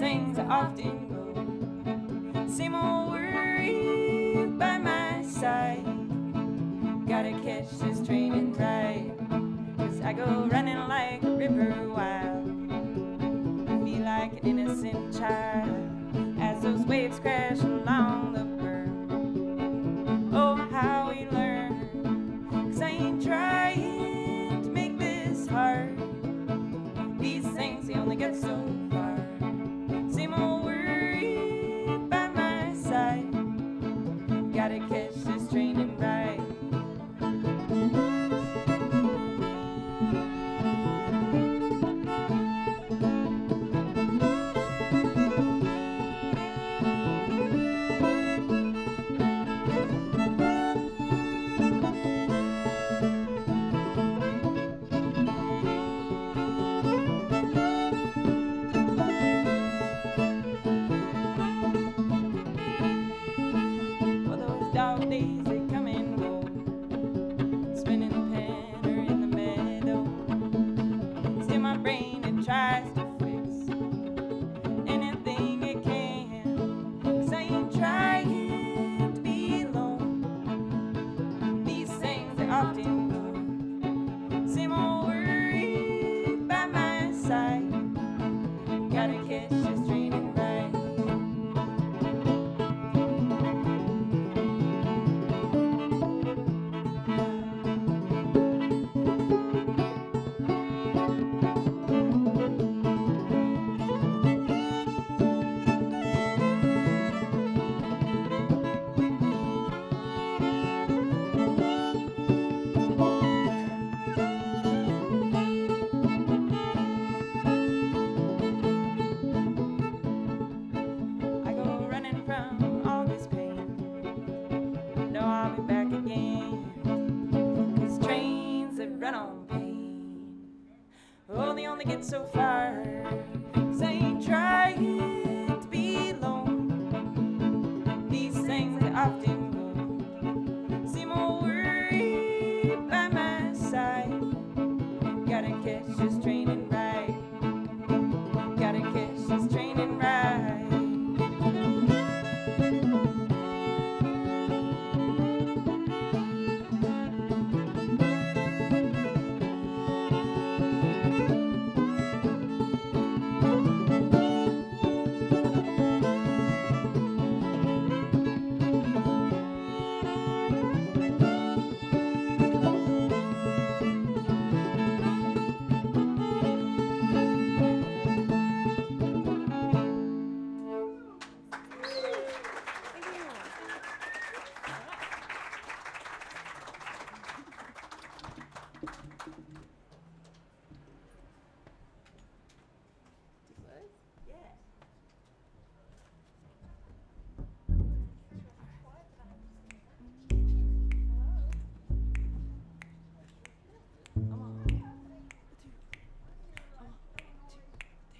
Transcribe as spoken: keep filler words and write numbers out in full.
things I often go. Same old worry by my side. Gotta catch this train and ride, 'cause I go running like a river wild. Feel like an innocent child as those waves crash along the burn. Oh, how we learn, 'cause I ain't trying to make this hard. These things, they only get so far. Same old worry by my side. Gotta catch this train and ride. Dog days, they come and go, spinning the pen or in the meadow. Still my brain, it tries to fix anything it can, 'cause I ain't trying to be alone. These things, they often go. Same old worry by my side. Gotta catch this train and ride. From all this pain, no, I'll be back again. 'Cause trains that run on pain, oh, they only get so far.